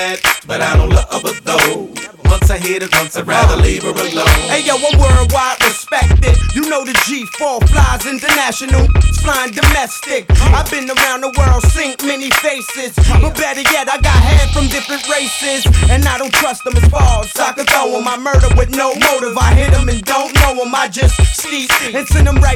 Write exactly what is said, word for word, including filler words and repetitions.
bad, but I don't love her though. Once I hit it, once I'd rather leave her alone. Hey yo, I'm worldwide respected. You know the G four flies international, it's flying domestic. I've been around the world, seen many faces, but better yet, I got hair from different races, and I don't trust them as far as I could throw them. I murder with no motive. I hit them and don't know them. I just sneak and send them right